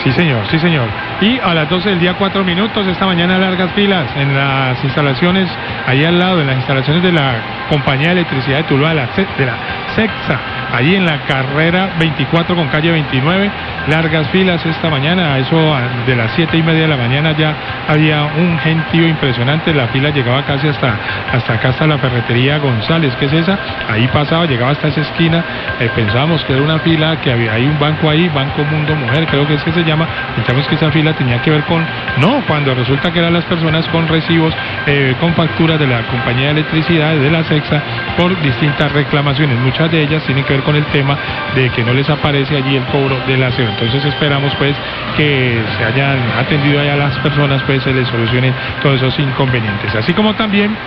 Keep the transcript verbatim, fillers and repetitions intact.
Sí, señor, sí, señor. Y a las doce del día, cuatro minutos, esta mañana largas filas en las instalaciones, ahí al lado, en las instalaciones de la Compañía de Electricidad de Tuluá, de la, de la SECSA, allí en la carrera veinticuatro con calle veintinueve, largas filas esta mañana, a eso de las siete y media de la mañana ya había un gentío impresionante, la fila llegaba casi hasta, hasta acá, hasta la ferretería González, que es esa, ahí pasaba, llegaba hasta esa esquina, eh, pensábamos que era una fila, que había ahí un banco ahí, Banco Mundo Mujer, creo que es que se llama, pensamos que esa fila tenía que ver con, no, cuando resulta que eran las personas con recibos, eh, con facturas de la Compañía de Electricidad, de la SECSA, por distintas reclamaciones, muchas de ellas tienen que ver con el tema de que no les aparece allí el cobro del aseo. Entonces esperamos pues que se hayan atendido allá a las personas, pues se les solucionen todos esos inconvenientes, así como también